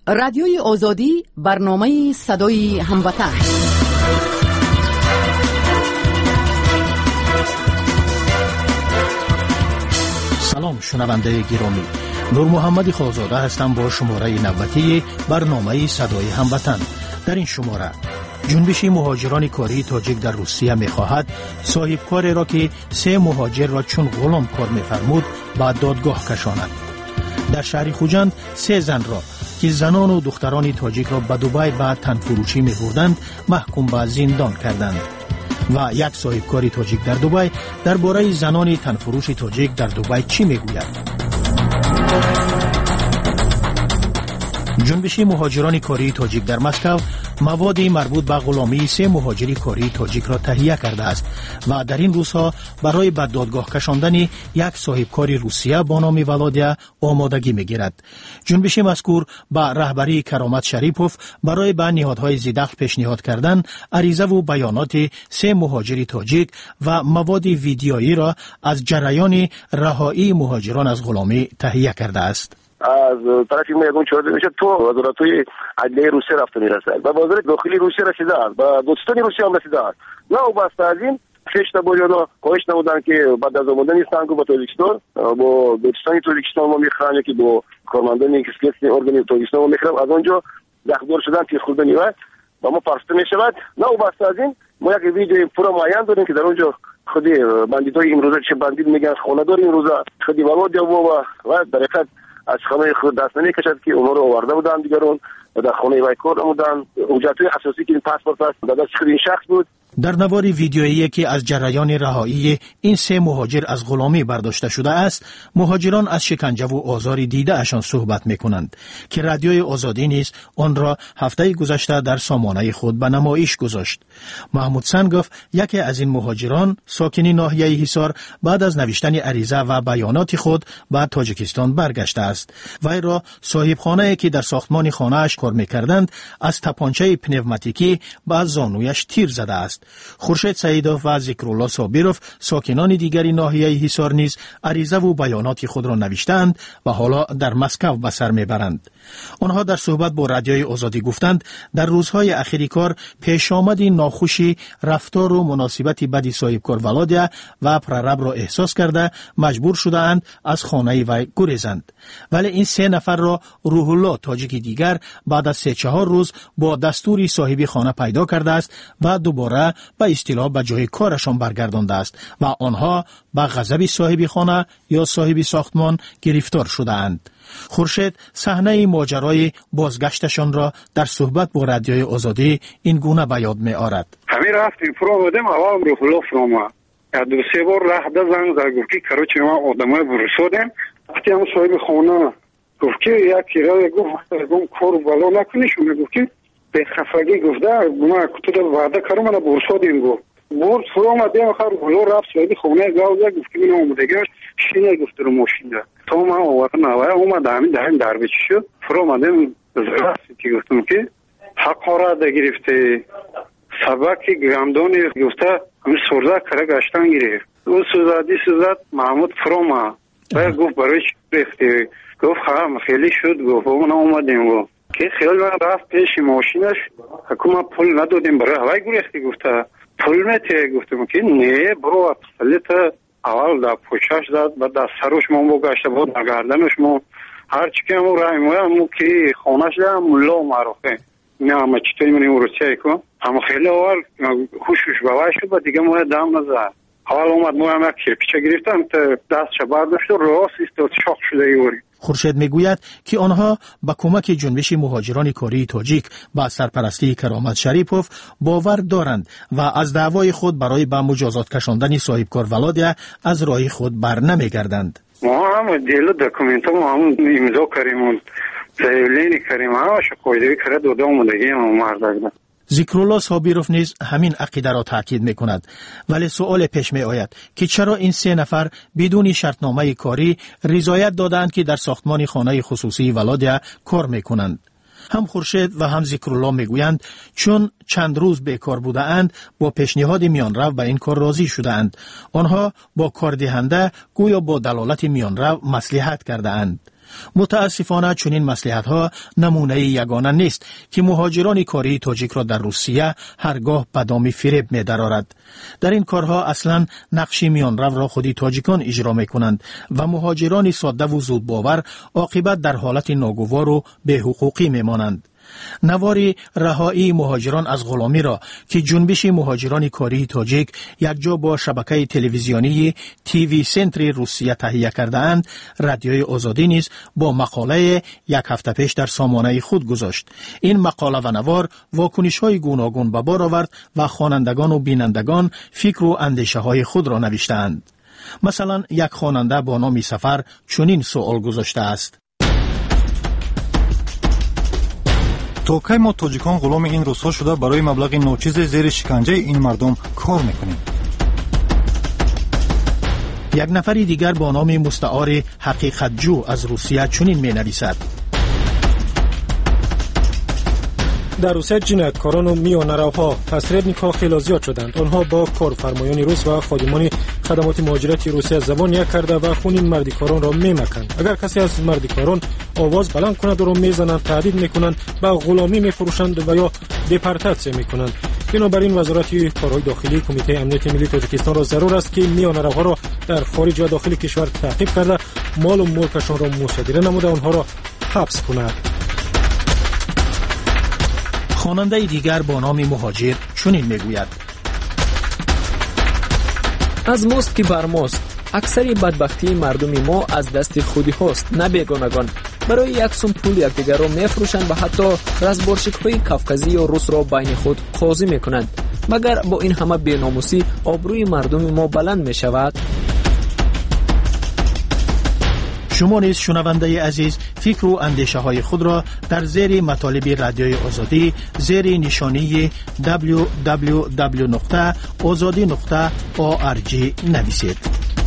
رادیوی آزادی، برنامه صدای هموطن. سلام شنونده گرامی، نور محمد خالزاده هستم با شماره نوبتی برنامه صدای هموطن. در این شماره جنبش مهاجران کاری تاجیک در روسیه می‌خواهد صاحبکاری را که 3 مهاجر را چون غلام کار می‌فرمود به دادگاه کشاند. در شهر خوجند 3 زن را که زنان و دختران تاجیک را به دبی به تنفروشی می‌بردند محکوم به زندان کردند. و یک صاحبکار تاجیک در دبی درباره زنان تنفروش تاجیک در دبی چی میگوید؟ جنبش مهاجران کاری تاجیک در مسکو موادی مربوط به غلامی 3 مهاجر کاری تاجیک را تهیه کرده است و در این روزها برای به دادگاه کشاندن یک صاحبکار روسیه با نام ولادیا آمادگی میگیرد. جنبش مذکور به رهبری کرامت شریپوف برای به نهادهای زیدخل پیشنهاد کردن عریضه و بیانات 3 مهاجر تاجیک و مواد ویدیویی را از جریان رهایی مهاجران از غلامی تهیه کرده است. از طرفی ما یکون چهارده میشه تو وزارتوی عدلیه روسیه رفته میرسد و وزارت داخلی روسیه رسیده است و دوستان روسیه هم رسیده است. نه و بسته از این 6 تا بوجانا خواهش نمودن که بعد از آمدن استانکو با تاجیکستان با دوستان تاجیکستان ما میخوان که با کارمندان کسکی ارگان تاجیکستان ما میخوام از اونجا دخدار شدن تیز خوردنی و ما پرسته میشود. نه و بسته از این ما یک ویدیو پورا معین داریم که در اونجا خودی بندیتای امروزه چه بندید میگن خانه‌دار امروزه خودی ولادیا و در حقیقت از خانه خود دست نمی‌کشد که اونها رو آورده بودن دیگران و در خانه وی کار نمودن. حجت‌های اساسی که این پاسپورت است در دست خود این شخص بود. در نوار ویدیویی که از جریان رهایی این 3 مهاجر از غلامی برداشته شده است، مهاجران از شکنجه و آزار دیده اشان صحبت می‌کنند که رادیوی آزادی نیز آن را هفته گذشته در سامانه خود به نمایش گذاشت. محمود سنگوف، یکی از این مهاجران ساکن ناحیه حصار، بعد از نوشتن عریضه و بیانات خود به تاجیکستان برگشته است. وی را صاحب خانه‌ای که در ساختمان خانه‌اش کار می‌کردند از تپانچه پنوماتیکی به زانویش تیر زده است. خورشید سعیدوف و ذکرالله صابیروف ساکنان دیگری ناحیه حصار نیز عریضه و بیانات خود را نوشتند و حالا در مسکو به سر میبرند. آنها در صحبت با رادیوی آزادی گفتند در روزهای اخیر کار پیش آمد ناخوشی رفتار و مناسبت بدی صاحبکار ولادیا و پررب را احساس کرده مجبور شدند از خانه وی گریزند. ولی این 3 نفر را روح الله تاجیکی دیگر بعد از 3-4 روز با دستوری صاحب خانه پیدا کرده است و دوباره به اصطلاح به جای کارشان برگردانده است و آنها به غضب صاحب خانه یا صاحب ساختمان گرفتار شده اند. خورشید صحنه ماجرای بازگشتشان را در صحبت با رادیوی آزادی این گونه به یاد می آورد. همین رفتیم فرو بودیم اول روح الله فروما 2-3 بار راه زنگ زد گفت که کروچ ما آدمای برسودیم وقتی هم صاحب خانه گفت که یک کرایه گفت کار بالا نکنیش گفت که به خفگی گفته ما کتو وعده کردم من برسودیم گفت برد فرو آمدیم آخر ولو رفت صاحب خونه گاوزه گفت که من اومدگیش شینه گفت رو ماشینه تا ما آوردن اومد همین در بیچ شد فرو آمدیم راستی که گفتم که حق را ده گرفته سبکی گرامدونی گفته همین سرزه کره گشتن گرفت اون سوزد محمود فروما و گفت برای چی رفته گفت خیلی شد گفت اون اومدیم گفت که خیال من رفت پیش ماشینش حکومت پول ندادیم برای هوای گریختی گفته پول میته گفتم که نه برو اصلیت اول در پوچش زد و در سروش ما بگشته بود در گردنش ما هرچی که همون رای مو که خونش در ملا معروفه نه همه چطوری منی روسیه کن اما خیلی اول خوشش بوای شد و دیگه ما دم نزد اول اومد ما هم یک کرپیچه گرفتم تا دستش برداشت و راست ایستاد شاق شده ایوری. خورشید میگوید که آنها با کمک جنبش مهاجران کاری تاجیک با سرپرستی کرامت شریپوف باور دارند و از دعوای خود برای به مجازات کشاندن صاحبکار ولادیا از راه خود بر نمیگردند. ما هم دیلو دکومنت ما هم امضا کردیم و زایلینی کردیم همش قاعده کرده داده اومدگی ما مرد. ذکرالله صابیروف نیز همین عقیده را تاکید میکند، ولی سوال پیش می آید که چرا این 3 نفر بدون شرطنامه کاری رضایت دادند که در ساختمان خانه خصوصی ولادیا کار میکنند. هم خورشید و هم ذکرالله میگویند چون چند روز بیکار بوده اند با پیشنهاد میانرو به این کار راضی شده اند. آنها با کاردهنده گویا با دلالت میانرو مصلحت کرده اند. متاسفانه چنین مصلحت‌ها نمونه یگانه نیست که مهاجران کاری تاجیک را در روسیه هرگاه به دام فریب می‌درآرد. در این کارها اصلاً نقش میانرو را خودی تاجیکان اجرا می‌کنند و مهاجران ساده و زودباور عاقبت در حالت ناگوار و بی‌حقوقی می‌مانند. نوار رهایی مهاجران از غلامی را که جنبش مهاجران کاری تاجیک یکجا با شبکه تلویزیونی تیوی سنتر روسیه تهیه کرده اند، رادیوی آزادی نیز با مقاله یک هفته پیش در سامانه خود گذاشت. این مقاله و نوار واکنش‌های گوناگون به بار آورد و خوانندگان و بینندگان فکر و اندیشه های خود را نوشتند. مثلا یک خواننده با نام سفر چنین سوال گذاشته است: تو کی ما تاجیکان غلام این روس‌ها شده برای مبلغ ناچیز زیر شکنجه این مردم کار میکنیم؟ یک نفر دیگر با نام مستعار حقیقت جو از روسیه چنین می‌نویسد: در روسیه جنایتکاران و میانروها پسریدنیک‌ها خیلی زیاد شدند. آنها با کارفرمایان روس و خادمان خدمات مهاجرت روسیه زبان یک کرده و خون مردیکاران را میمکند. اگر کسی از مردیکاران آواز بلند کند او را میزنند، تهدید میکنند، به غلامی میفروشند و یا دپورتاسیون میکنند. بنابراین وزارت کارهای داخلی کمیته امنیت ملی تاجیکستان را ضرور است که میانروها را در خارج و داخل کشور تعقیب کرده، مال و ملکشان را مصادره نموده آنها را حبس کند. خواننده دیگر با نام مهاجر چنین میگوید: از ماست که بر ماست. اکثری بدبختی مردم ما از دست خودی هاست، نه بیگانگان. برای یک سوم پول یکدیگر را میفروشند و حتی رزبارشک‌های کافکازی و روس را بین خود قاضی میکنند. مگر با این همه بی‌ناموسی آبروی مردم ما بلند میشود؟ شما نیز شنونده عزیز فکر و اندیشه های خود را در زیر مطالب رادیوی آزادی زیر نشانی www.azadi.org نویسید.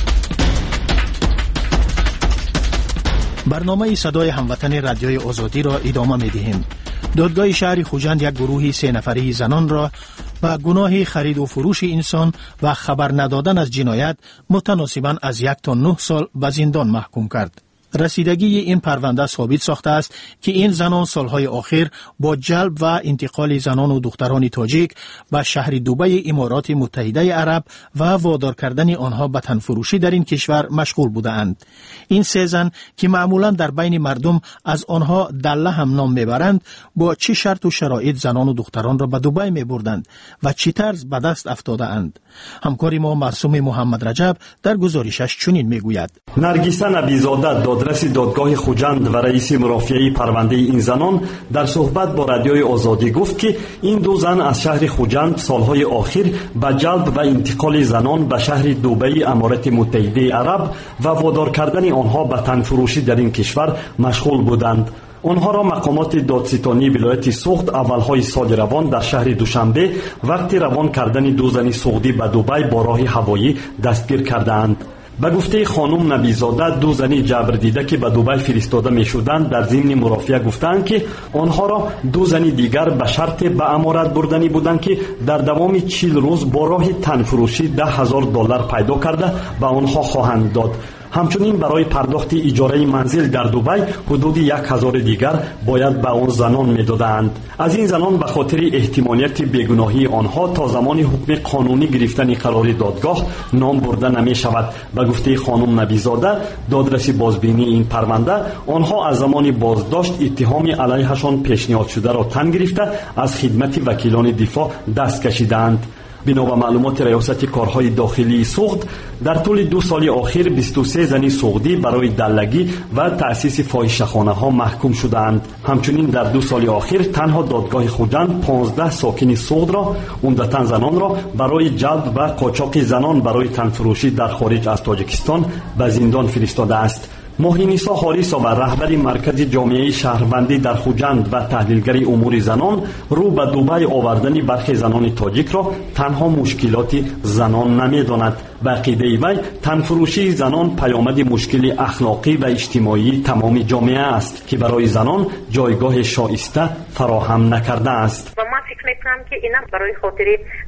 برنامه صدای هموطن رادیوی آزادی را ادامه می‌دهیم. دادگاه شهر خوجند یک گروه 3 نفره زنان را با گناه خرید و فروش انسان و خبر ندادن از جنایت متناسباً از 1 تا 9 سال به زندان محکوم کرد. رسیدگی این پرونده ثابت ساخته است که این زنان سالهای آخر با جلب و انتقال زنان و دختران تاجیک به شهر دبی امارات متحده عرب و وادار کردن آنها به تنفروشی در این کشور مشغول بودند. این 3 زن که معمولا در بین مردم از آنها دله هم نام میبرند، با چه شرط و شرایط زنان و دختران را به دبی میبردند و چه طرز به دست افتاده اند؟ همکار ما مرسوم محمد رجب در گزارشش چنین میگوید: نرگیسه نبیزاده دادرس دادگاه خوجند و رئیس مرافعه پرونده این زنان در صحبت با رادیوی آزادی گفت که این 2 زن از شهر خوجند سالهای آخر به جلب و انتقال زنان به شهر دبی امارات متحده عرب و وادار کردن آنها به تنفروشی در این کشور مشغول بودند. آنها را مقامات دادستانی ولایت سوخت اولهای سال روان در شهر دوشنبه وقت روان کردن 2 زن سوختی به دبی با راه هوایی دستگیر کردند. به گفته خانم نبیزاده 2 زن جبر دیده که به دبی فرستاده می شدند در ضمن مرافعه گفتند که آنها را 2 زن دیگر به شرط به امارت بردنی بودند که در دوام 40 روز با راه تنفروشی $10,000 پیدا کرده به آنها خواهند داد. همچنین برای پرداخت اجاره منزل در دبی حدود 1,000 دیگر باید به آن زنان میدادند. از این زنان به خاطر احتمالیت بیگناهی آنها تا زمان حکم قانونی گرفتن قرار دادگاه نام برده نمی شود. به گفته خانم نبیزاده دادرس بازبینی این پرونده آنها از زمان بازداشت اتهام علیهشان پیشنهاد شده را تن گرفته از خدمت وکیلان دفاع دست کشیدند. بنا به معلومات ریاست کارهای داخلی سوخت در طول 2 سال آخر 23 زن سوختی برای دلگی و تأسیس فاحشه‌خانه ها محکوم شدند. همچنین در 2 سال آخر تنها دادگاه خوجند 15 ساکن سوخت را عمدتاً زنان را برای جلب و قاچاق زنان برای تنفروشی در خارج از تاجیکستان به زندان فرستاده است. ماهینیسا حاریسا و رهبر مرکز جامعه شهروندی در خوجند و تحلیلگر امور زنان رو به دبی آوردن برخی زنان تاجیک را تنها مشکلات زنان نمی‌داند. به عقیده وی تنفروشی زنان پیامد مشکل اخلاقی و اجتماعی تمام جامعه است که برای زنان جایگاه شایسته فراهم نکرده است. و من فکر می‌کنم که اینا برای خاطر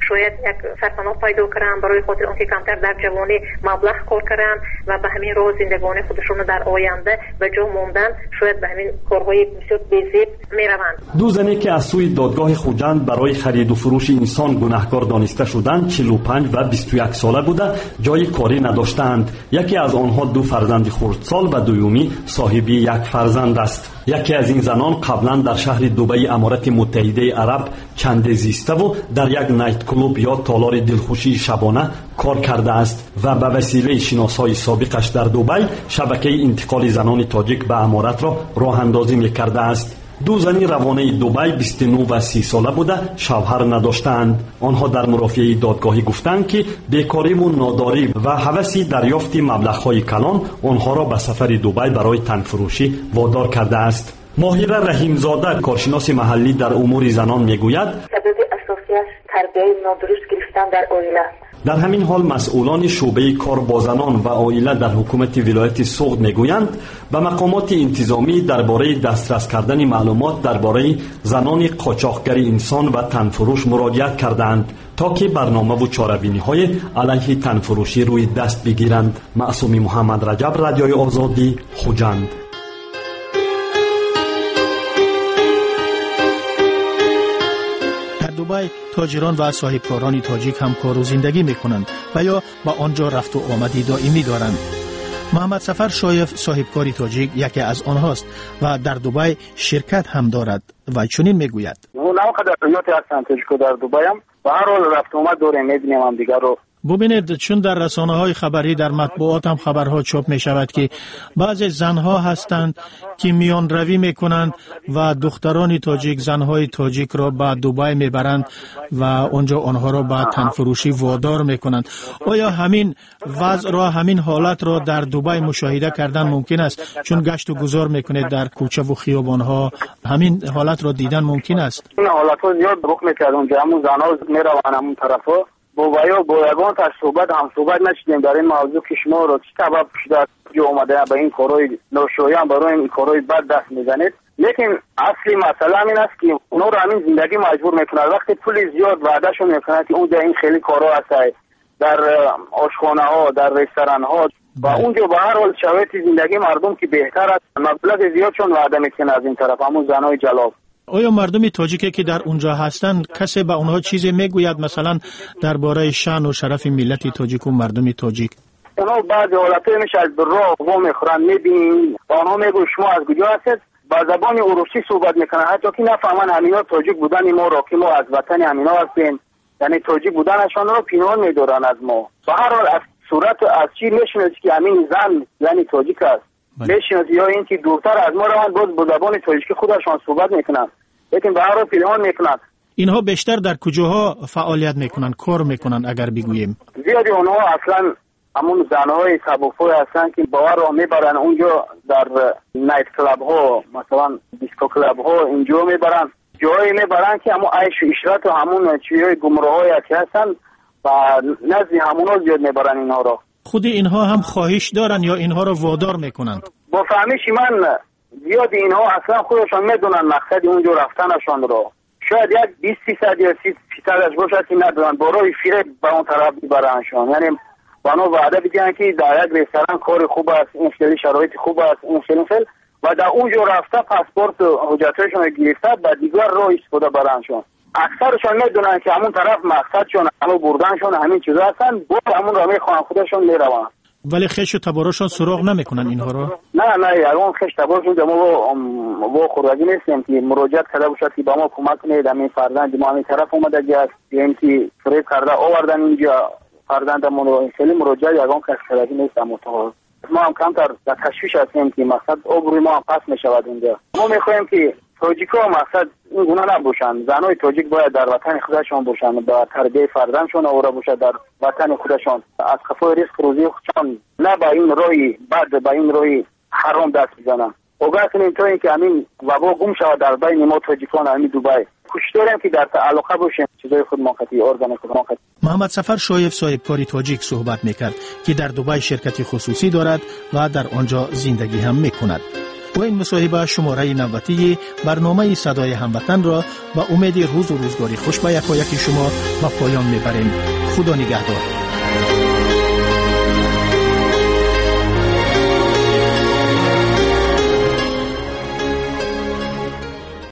شاید یک سرپناه پیدا کردن برای خاطر آنکه کمتر در جوانی مبلغ کار کردن و به همین راه زندگانی خودشون در آینده به جا موندن شاید به همین کارهای بسیار بی‌زیب میروند. دو زنی که از سوی دادگاه خوجند برای خرید و فروش انسان گناهکار دانسته شدند 45 و 21 ساله بوده جای کاری نداشتند. یکی از آنها 2 فرزند خردسال و دومی صاحبی 1 فرزند است. یکی از این زنان قبلا در شهر دبی امارات متحده عرب چند زیسته و در یک نایت کلوب یا تالار دلخوشی شبانه کار کرده است و به وسیله شناسای سابقش در دبی شبکه انتقال زنان تاجیک به امارات را راه اندازی می‌کرده است. 2 زنی روانه دبی 29 و 30 ساله بوده شوهر نداشتند. آنها در مرافعه دادگاهی گفتند که بیکاری و ناداری و هوس دریافت مبلغ‌های کلان آنها را به سفر دبی برای تنفروشی وادار کرده است. ماهیره رحیمزاده کارشناس محلی در امور زنان میگوید سبب اساسی است تربیت نادرست گرفتن در عائله. در همین حال مسئولان شعبه کار با زنان و عائله در حکومت ولایت سوغد میگویند به مقامات انتظامی درباره دسترس کردن معلومات درباره زنان قاچاقگر انسان و تنفروش مراجعت کردند تا که برنامه و چاره‌بینی‌های علیه تنفروشی روی دست بگیرند. معصومی محمد رجب، رادیوی آزادی، خوجند. دبی تاجران و صاحبکاران تاجیک هم کار و زندگی میکنند و یا با آنجا رفت و آمدی دائمی دارند. محمد سفر شایف صاحبکاری تاجیک یکی از آنهاست و در دبی شرکت هم دارد و چنین میگوید نه قدر ریاتی هستن تاجیکو در دبی هم و هر حال رفت و آمد داریم میبینیم هم دیگر رو. ببینید چون در رسانه‌های خبری در مطبوعات هم خبرها چاپ می شود که بعضی زنها هستند که میان روی می کنند و دختران تاجیک زنهای تاجیک را به دبی می برند و اونجا آنها را به تنفروشی وادار می کنند. آیا همین وضع را همین حالت را در دبی مشاهده کردن ممکن است؟ چون گشت و گذار می کنید در کوچه و خیابانها همین حالت را دیدن ممکن است؟ این حالت ها زیاد رخ می‌کنه اونجا همون زنها می روند همون طرفا با یگان تا صحبت نشدیم در این موضوع که شما رو چی سبب شده که اومده به این کارهای ناشایان برای این کارهای بد دست میزنید. لیکن اصلی مسئله این است که اونا رو همین زندگی مجبور میکنه وقتی پول زیاد وعدهشون میکنه که اونجا این خیلی کارها هست در آشخانه ها در رستوران ها و اونجا به هر حال شرایط زندگی مردم که بهتر است مبلغ زیاد چون وعده میکنه از این طرف همون زنای جلاب. آیا مردم تاجیکی که در اونجا هستند کسی به اونها چیزی میگوید مثلا درباره شان و شرف ملت تاجیک و مردم تاجیک؟ اونا بعضی حالتایی میشه از راه و میخورن میبینیم آنها میگوید شما از کجا هستید با زبان اروسی صحبت میکنن حتی که نفهمن همینا تاجیک بودن ما را که ما از وطن همینا هستیم یعنی تاجیک بودنشان رو پنهان میدارن از ما. به هر حال از صورت از چی میشناسید که همین زن یعنی تاجیک است میشناسید یا اینکه دورتر از ما روند باز با زبان تاجیکی خودشان صحبت میکنن لیکن به هر حال پنهان میکنن. اینها بیشتر در کجاها فعالیت میکنن کار میکنن اگر بگوییم؟ زیادی اونها اصلا همون زنهای سبک‌پای هستن که باور را میبرن اونجا در نایت کلاب ها مثلا دیسکو کلاب ها اینجا میبرن جایی میبرن که همون عیش و عشرت و همون چیزهای گمراهایی که هستن و نزد همونا زیاد میبرن اینها را. خود اینها هم خواهش دارن یا اینها را وادار میکنند؟ با فهمیش من زیاد اینها اصلا خودشان میدونن مقصد اونجا رفتنشان را. شاید یک 20% یا 30% باشد که ندونن برای فیره به اون طرف میبرنشان یعنی بانو وعده بگن که در یک رستوران کار خوب است این خیلی شرایط خوب است این خیلی و در اونجا رفته پاسپورت و حجتشون گرفته و دیگر راه استفاده برنشون. اکثرشان میدونن که همون طرف مقصدشون همون بردنشون همین چیزا هستن با همون راه میخوان خودشون میرون ولی خش و تبارشان سراغ نمیکنن اینها رو؟ نه الان خش تبارشون ما خودگی نیستیم که مراجعت کرده باشد که با ما کمک کنید همین فرزند ما همین طرف اومده گشت یعنی که فریب کرده آوردن اینجا فرزندمون رو خیلی مراجعه یگان کس خودگی نیستم متقاضی ما هم کمتر در تشویش هستیم که مقصد عبری ما هم پس میشود اونجا. ما میخوایم که تاجیک ها مقصد این گونه نباشن زنای تاجیک باید در وطن خودشان باشن با تربیه فرزندشون آورده باشه در وطن خودشان از کفای رزق روزی خودشان نه با این راهی بعد با این راهی حرام دست بزنن. اوگاه کنیم تا اینکه همین وبا گم شود در بین ما تاجیکان همین دبی کوشش داریم که در تعلقه باشیم چیزای خود موقتی ارگان خود موقتی. محمد سفر شایف صاحبکاری تاجیک صحبت میکرد که در دبی شرکتی خصوصی دارد و در آنجا زندگی هم میکند. و این مصاحبه شماره نوبتی برنامه صدای هموطن را با امید روز و روزگاری خوش به یکایک شما به پایان میبریم. خدا نگهدار.